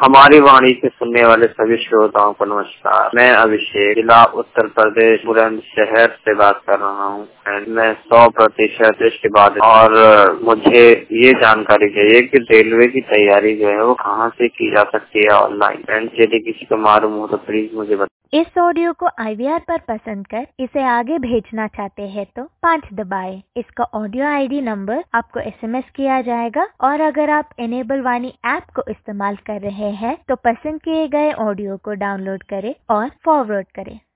हमारी वाणी से सुनने वाले सभी श्रोताओं को नमस्कार। मैं अभिषेक जिला उत्तर प्रदेश बुलंदशहर से बात कर रहा हूँ। मैं 100% दृष्टिबाधित और मुझे ये जानकारी चाहिए कि रेलवे की तैयारी जो है वो कहाँ से की जा सकती है ऑनलाइन। यदि किसी को मालूम हो तो प्लीज मुझे बताएं। इस ऑडियो को IVR पर पसंद कर इसे आगे भेजना चाहते हैं तो 5 दबाएं। इसका ऑडियो ID नंबर आपको SMS किया जाएगा और अगर आप इनेबल वाणी ऐप को इस्तेमाल कर रहे हैं तो पसंद किए गए ऑडियो को डाउनलोड करें और फॉरवर्ड करें।